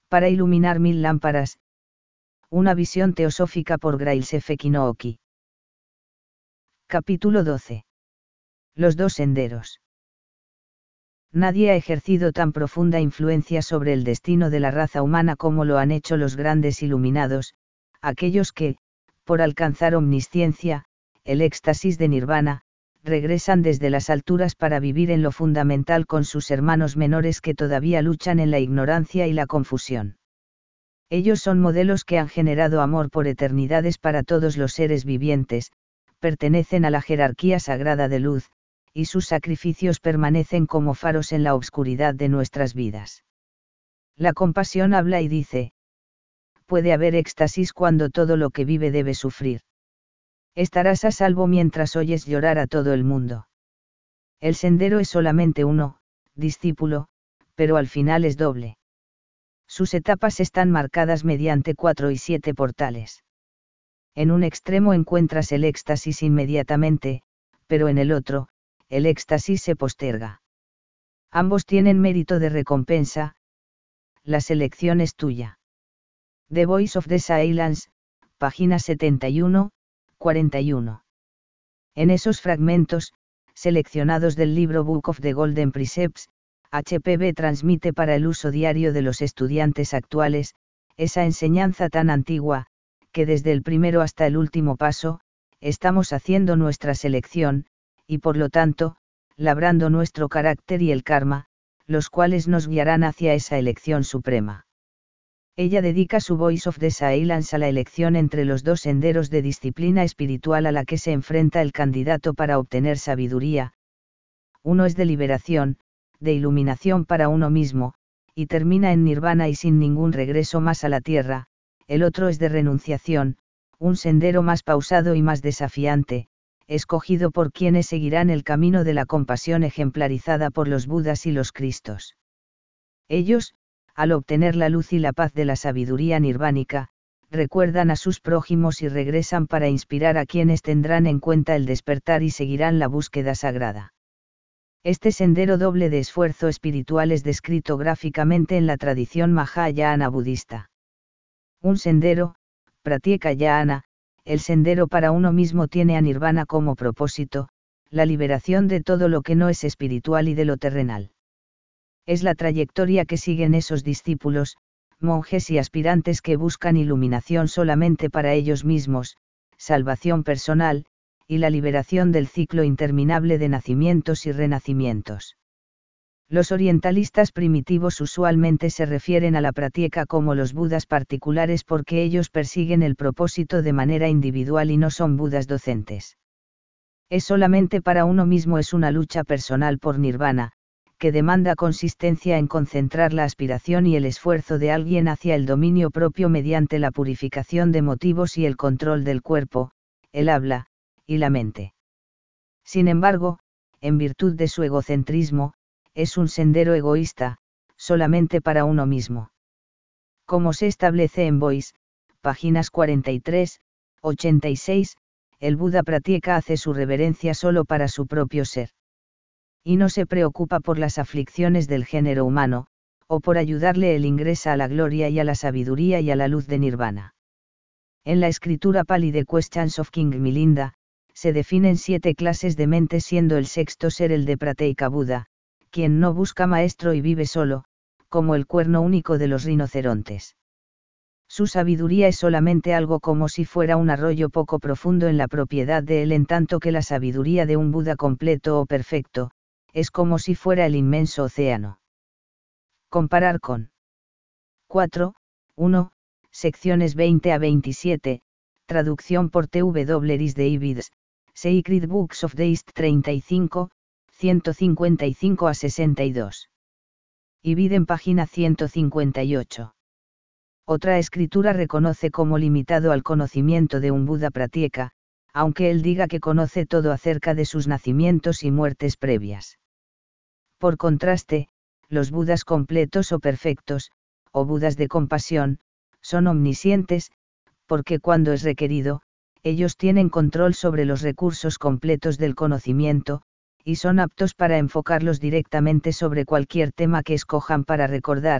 Para iluminar 1000 lámparas. Una visión teosófica por Grails F. Kinooki. Capítulo 12. Los dos senderos. Nadie ha ejercido tan profunda influencia sobre el destino de la raza humana como lo han hecho los grandes iluminados, aquellos que, por alcanzar omnisciencia, el éxtasis de Nirvana, regresan desde las alturas para vivir en lo fundamental con sus hermanos menores que todavía luchan en la ignorancia y la confusión. Ellos son modelos que han generado amor por eternidades para todos los seres vivientes, pertenecen a la jerarquía sagrada de luz, y sus sacrificios permanecen como faros en la obscuridad de nuestras vidas. La compasión habla y dice: puede haber éxtasis cuando todo lo que vive debe sufrir. Estarás a salvo mientras oyes llorar a todo el mundo. El sendero es solamente uno, discípulo, pero al final es doble. Sus etapas están marcadas mediante 4 y 7 portales. En un extremo encuentras el éxtasis inmediatamente, pero en el otro, el éxtasis se posterga. Ambos tienen mérito de recompensa. La selección es tuya. The Voice of the Silence, página 71, 41. En esos fragmentos, seleccionados del libro Book of the Golden Precepts, HPB transmite para el uso diario de los estudiantes actuales, esa enseñanza tan antigua, que desde el primero hasta el último paso, estamos haciendo nuestra selección, y por lo tanto, labrando nuestro carácter y el karma, los cuales nos guiarán hacia esa elección suprema. Ella dedica su Voice of the Silence a la elección entre los dos senderos de disciplina espiritual a la que se enfrenta el candidato para obtener sabiduría. Uno es de liberación, de iluminación para uno mismo, y termina en nirvana y sin ningún regreso más a la tierra. El otro es de renunciación, un sendero más pausado y más desafiante, escogido por quienes seguirán el camino de la compasión ejemplarizada por los Budas y los Cristos. Ellos, al obtener la luz y la paz de la sabiduría nirvánica, recuerdan a sus prójimos y regresan para inspirar a quienes tendrán en cuenta el despertar y seguirán la búsqueda sagrada. Este sendero doble de esfuerzo espiritual es descrito gráficamente en la tradición Mahayana budista. Un sendero, Pratyeka-yana, el sendero para uno mismo tiene a nirvana como propósito, la liberación de todo lo que no es espiritual y de lo terrenal. Es la trayectoria que siguen esos discípulos, monjes y aspirantes que buscan iluminación solamente para ellos mismos, salvación personal, y la liberación del ciclo interminable de nacimientos y renacimientos. Los orientalistas primitivos usualmente se refieren a la pratyeka como los budas particulares porque ellos persiguen el propósito de manera individual y no son budas docentes. Es solamente para uno mismo, es una lucha personal por nirvana, que demanda consistencia en concentrar la aspiración y el esfuerzo de alguien hacia el dominio propio mediante la purificación de motivos y el control del cuerpo, el habla, y la mente. Sin embargo, en virtud de su egocentrismo, es un sendero egoísta, solamente para uno mismo. Como se establece en Voice, páginas 43, 86, el Buda Pratyeka hace su reverencia solo para su propio ser. Y no se preocupa por las aflicciones del género humano, o por ayudarle el ingreso a la gloria y a la sabiduría y a la luz de Nirvana. En la escritura Pali de Questions of King Milinda, se definen 7 clases de mente, siendo el sexto ser el de Pratyeka Buda, quien no busca maestro y vive solo, como el cuerno único de los rinocerontes. Su sabiduría es solamente algo como si fuera un arroyo poco profundo en la propiedad de él, en tanto que la sabiduría de un Buda completo o perfecto, es como si fuera el inmenso océano. Comparar con 4.1, secciones 20 a 27, traducción por T.W. Ris de Ibids, Sacred Books of the East 35, 155 a 62. Ibid en página 158. Otra escritura reconoce como limitado al conocimiento de un Buda Pratyeka, aunque él diga que conoce todo acerca de sus nacimientos y muertes previas. Por contraste, los Budas completos o perfectos, o Budas de compasión, son omniscientes, porque cuando es requerido, ellos tienen control sobre los recursos completos del conocimiento, y son aptos para enfocarlos directamente sobre cualquier tema que escojan para recordar,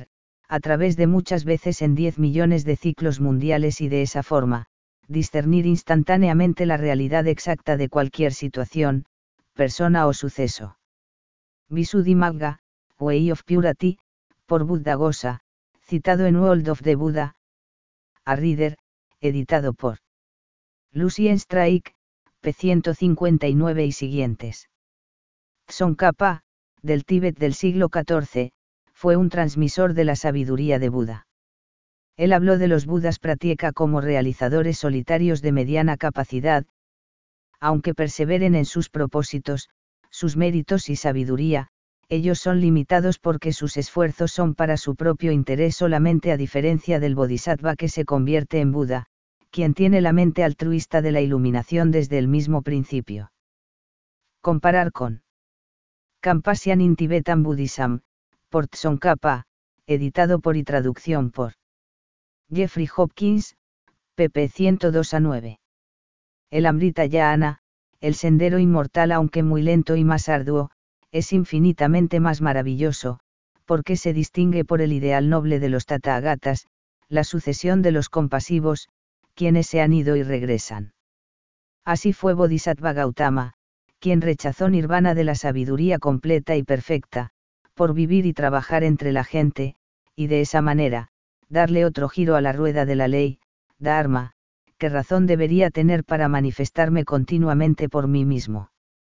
a través de muchas veces en 10 millones de ciclos mundiales y de esa forma, discernir instantáneamente la realidad exacta de cualquier situación, persona o suceso. Visuddhimagga, Way of Purity, por Buddhaghosa, citado en World of the Buddha. A Reader, editado por Lucien Strike, p. 159 y siguientes. Tsongkhapa, del Tíbet del siglo XIV, fue un transmisor de la sabiduría de Buda. Él habló de los Budas Pratyeka como realizadores solitarios de mediana capacidad, aunque perseveren en sus propósitos, sus méritos y sabiduría, ellos son limitados porque sus esfuerzos son para su propio interés solamente, a diferencia del Bodhisattva que se convierte en Buda, quien tiene la mente altruista de la iluminación desde el mismo principio. Comparar con Compassion in Tibetan Buddhism, por Tsongkhapa, editado por y traducción por Jeffrey Hopkins, pp. 102-9. El Amrita Jhana, el sendero inmortal aunque muy lento y más arduo, es infinitamente más maravilloso, porque se distingue por el ideal noble de los Tathagatas, la sucesión de los compasivos, quienes se han ido y regresan. Así fue Bodhisattva Gautama, quien rechazó nirvana de la sabiduría completa y perfecta, por vivir y trabajar entre la gente, y de esa manera, darle otro giro a la rueda de la ley, Dharma, ¿qué razón debería tener para manifestarme continuamente por mí mismo?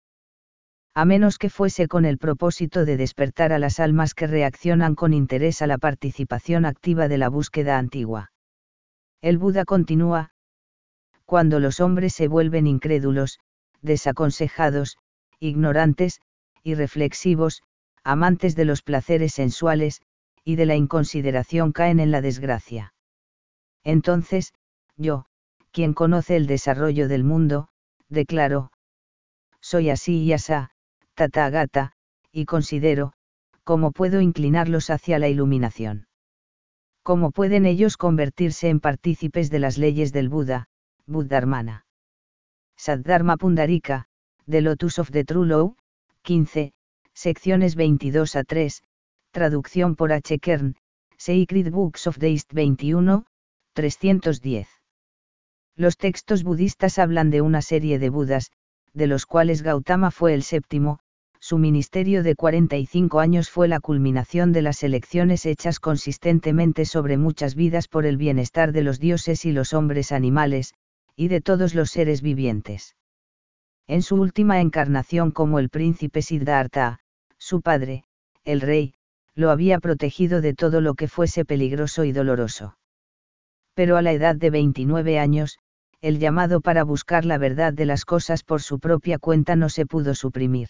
A menos que fuese con el propósito de despertar a las almas que reaccionan con interés a la participación activa de la búsqueda antigua. El Buda continúa: cuando los hombres se vuelven incrédulos, desaconsejados, ignorantes, irreflexivos, amantes de los placeres sensuales, y de la inconsideración, caen en la desgracia. Entonces, yo, quien conoce el desarrollo del mundo, declaro: soy así y asá, Tathagata, y considero, ¿cómo puedo inclinarlos hacia la iluminación? ¿Cómo pueden ellos convertirse en partícipes de las leyes del Buda, Buddharmana? Saddharma Pundarika, The Lotus of the True Law, 15, secciones 22-3, traducción por H. Kern, Sacred Books of the East 21, 310. Los textos budistas hablan de una serie de Budas, de los cuales Gautama fue el séptimo. Su ministerio de 45 años fue la culminación de las elecciones hechas consistentemente sobre muchas vidas por el bienestar de los dioses y los hombres animales, y de todos los seres vivientes. En su última encarnación como el príncipe Siddhartha, su padre, el rey, lo había protegido de todo lo que fuese peligroso y doloroso. Pero a la edad de 29 años, el llamado para buscar la verdad de las cosas por su propia cuenta no se pudo suprimir.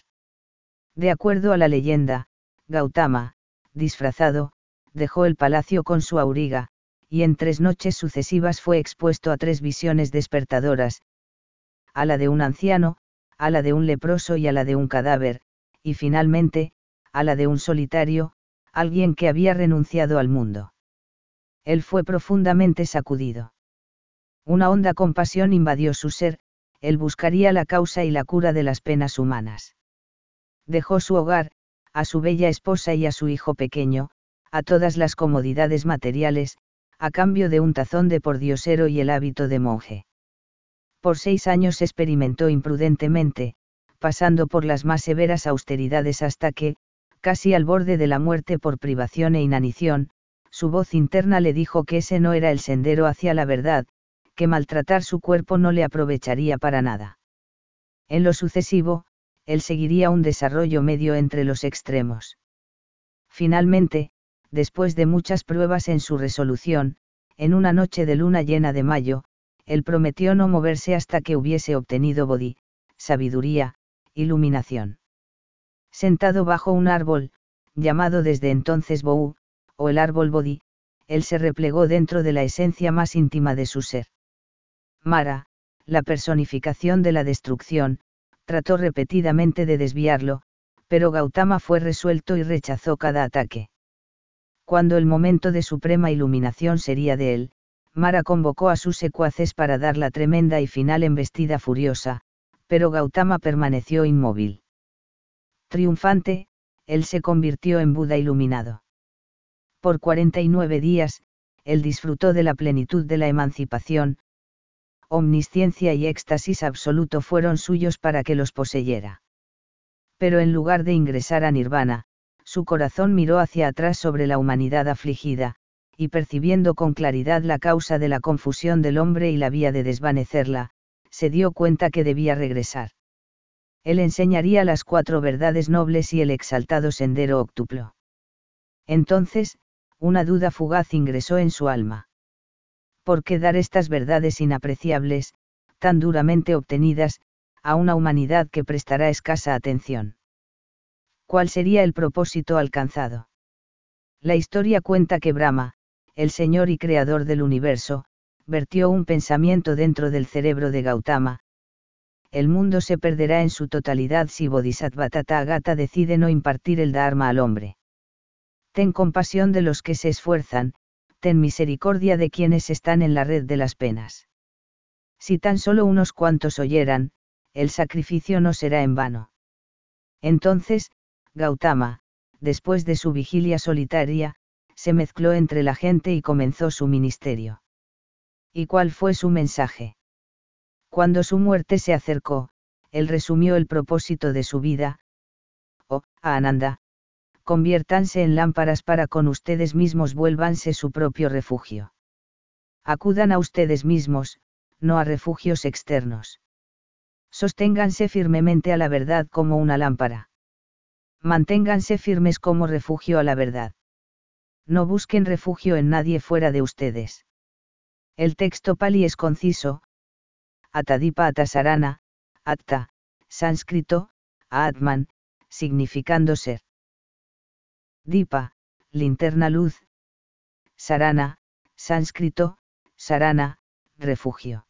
De acuerdo a la leyenda, Gautama, disfrazado, dejó el palacio con su auriga, y en 3 noches sucesivas fue expuesto a 3 visiones despertadoras: a la de un anciano, a la de un leproso y a la de un cadáver, y finalmente, a la de un solitario, alguien que había renunciado al mundo. Él fue profundamente sacudido. Una honda compasión invadió su ser, él buscaría la causa y la cura de las penas humanas. Dejó su hogar, a su bella esposa y a su hijo pequeño, a todas las comodidades materiales, a cambio de un tazón de pordiosero y el hábito de monje. Por 6 años experimentó imprudentemente, pasando por las más severas austeridades hasta que, casi al borde de la muerte por privación e inanición, su voz interna le dijo que ese no era el sendero hacia la verdad, que maltratar su cuerpo no le aprovecharía para nada. En lo sucesivo, él seguiría un desarrollo medio entre los extremos. Finalmente, después de muchas pruebas en su resolución, en una noche de luna llena de mayo, él prometió no moverse hasta que hubiese obtenido bodhi, sabiduría, iluminación. Sentado bajo un árbol, llamado desde entonces Bou, o el árbol bodhi, él se replegó dentro de la esencia más íntima de su ser. Mara, la personificación de la destrucción, trató repetidamente de desviarlo, pero Gautama fue resuelto y rechazó cada ataque. Cuando el momento de suprema iluminación sería de él, Mara convocó a sus secuaces para dar la tremenda y final embestida furiosa, pero Gautama permaneció inmóvil. Triunfante, él se convirtió en Buda iluminado. Por 49 días, él disfrutó de la plenitud de la emancipación. Omnisciencia y éxtasis absoluto fueron suyos para que los poseyera. Pero en lugar de ingresar a Nirvana, su corazón miró hacia atrás sobre la humanidad afligida, y percibiendo con claridad la causa de la confusión del hombre y la vía de desvanecerla, se dio cuenta que debía regresar. Él enseñaría las 4 verdades nobles y el exaltado sendero octuplo. Entonces, una duda fugaz ingresó en su alma. ¿Por qué dar estas verdades inapreciables, tan duramente obtenidas, a una humanidad que prestará escasa atención? ¿Cuál sería el propósito alcanzado? La historia cuenta que Brahma, el Señor y Creador del universo, vertió un pensamiento dentro del cerebro de Gautama. El mundo se perderá en su totalidad si Bodhisattva Tathagata decide no impartir el Dharma al hombre. Ten compasión de los que se esfuerzan, ten misericordia de quienes están en la red de las penas. Si tan solo unos cuantos oyeran, el sacrificio no será en vano. Entonces, Gautama, después de su vigilia solitaria, se mezcló entre la gente y comenzó su ministerio. ¿Y cuál fue su mensaje? Cuando su muerte se acercó, él resumió el propósito de su vida: oh, Ananda, conviértanse en lámparas para con ustedes mismos, vuélvanse su propio refugio. Acudan a ustedes mismos, no a refugios externos. Sosténganse firmemente a la verdad como una lámpara. Manténganse firmes como refugio a la verdad. No busquen refugio en nadie fuera de ustedes. El texto pali es conciso. Atadipa atasarana, atta, sánscrito, atman, significando ser. Dipa, linterna luz. Sarana, sánscrito, sarana, refugio.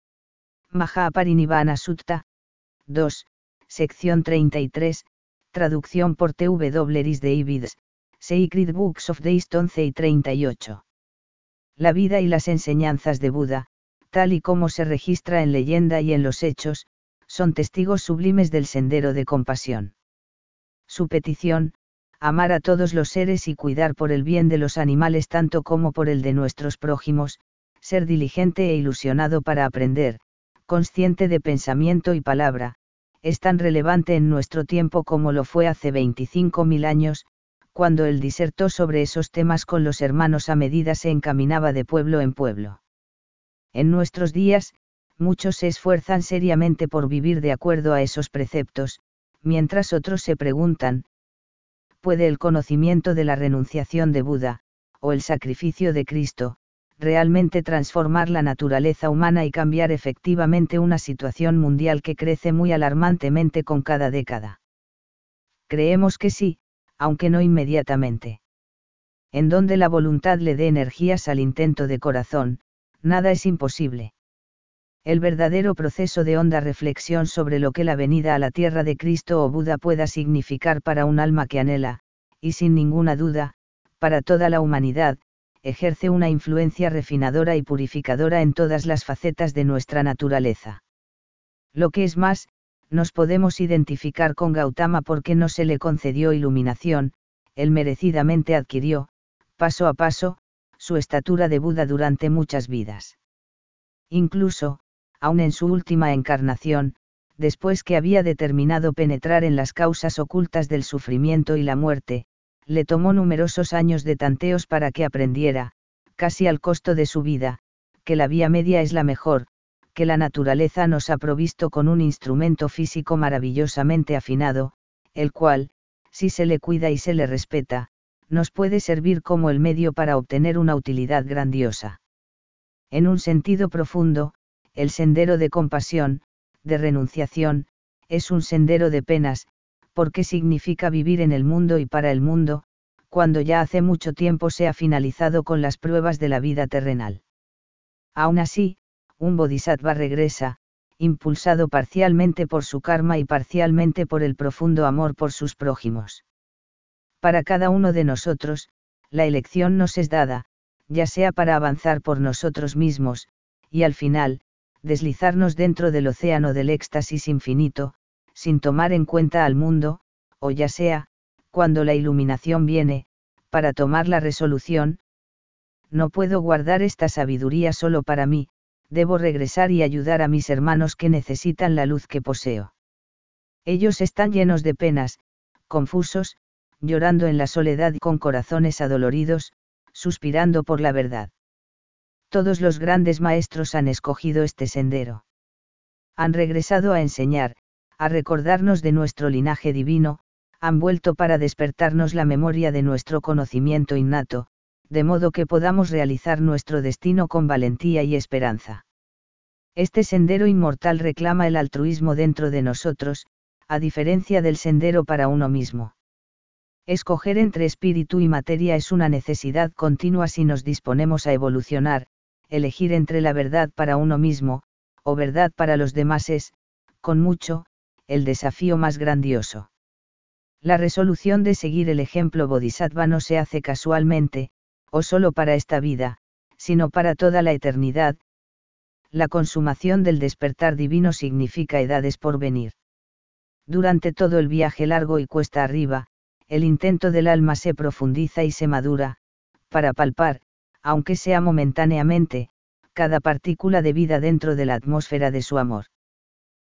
Mahaparinivana Sutta, 2, sección 33, traducción por T.W. Ris de Ibids, Sacred Books of the East 11 y 38. La vida y las enseñanzas de Buda, tal y como se registra en leyenda y en los hechos, son testigos sublimes del sendero de compasión. Su petición, amar a todos los seres y cuidar por el bien de los animales tanto como por el de nuestros prójimos, ser diligente e ilusionado para aprender, consciente de pensamiento y palabra, es tan relevante en nuestro tiempo como lo fue hace 25.000 años, cuando él disertó sobre esos temas con los hermanos a medida se encaminaba de pueblo en pueblo. En nuestros días, muchos se esfuerzan seriamente por vivir de acuerdo a esos preceptos, mientras otros se preguntan: ¿puede el conocimiento de la renunciación de Buda, o el sacrificio de Cristo, realmente transformar la naturaleza humana y cambiar efectivamente una situación mundial que crece muy alarmantemente con cada década? Creemos que sí, aunque no inmediatamente. En donde la voluntad le dé energías al intento de corazón, nada es imposible. El verdadero proceso de honda reflexión sobre lo que la venida a la tierra de Cristo o Buda pueda significar para un alma que anhela, y sin ninguna duda, para toda la humanidad, ejerce una influencia refinadora y purificadora en todas las facetas de nuestra naturaleza. Lo que es más, nos podemos identificar con Gautama porque no se le concedió iluminación, él merecidamente adquirió, paso a paso, su estatura de Buda durante muchas vidas. Incluso, aun en su última encarnación, después que había determinado penetrar en las causas ocultas del sufrimiento y la muerte, le tomó numerosos años de tanteos para que aprendiera, casi al costo de su vida, que la vía media es la mejor, que la naturaleza nos ha provisto con un instrumento físico maravillosamente afinado, el cual, si se le cuida y se le respeta, nos puede servir como el medio para obtener una utilidad grandiosa. En un sentido profundo, el sendero de compasión, de renunciación, es un sendero de penas, porque significa vivir en el mundo y para el mundo, cuando ya hace mucho tiempo se ha finalizado con las pruebas de la vida terrenal. Aún así, un bodhisattva regresa, impulsado parcialmente por su karma y parcialmente por el profundo amor por sus prójimos. Para cada uno de nosotros, la elección nos es dada, ya sea para avanzar por nosotros mismos, y al final, deslizarnos dentro del océano del éxtasis infinito, sin tomar en cuenta al mundo, o ya sea, cuando la iluminación viene, para tomar la resolución: no puedo guardar esta sabiduría solo para mí, debo regresar y ayudar a mis hermanos que necesitan la luz que poseo. Ellos están llenos de penas, confusos, llorando en la soledad y con corazones adoloridos, suspirando por la verdad. Todos los grandes maestros han escogido este sendero. Han regresado a enseñar, a recordarnos de nuestro linaje divino, han vuelto para despertarnos la memoria de nuestro conocimiento innato, de modo que podamos realizar nuestro destino con valentía y esperanza. Este sendero inmortal reclama el altruismo dentro de nosotros, a diferencia del sendero para uno mismo. Escoger entre espíritu y materia es una necesidad continua si nos disponemos a evolucionar. Elegir entre la verdad para uno mismo, o verdad para los demás es, con mucho, el desafío más grandioso. La resolución de seguir el ejemplo bodhisattva no se hace casualmente, o solo para esta vida, sino para toda la eternidad. La consumación del despertar divino significa edades por venir. Durante todo el viaje largo y cuesta arriba, el intento del alma se profundiza y se madura, para palpar, aunque sea momentáneamente, cada partícula de vida dentro de la atmósfera de su amor.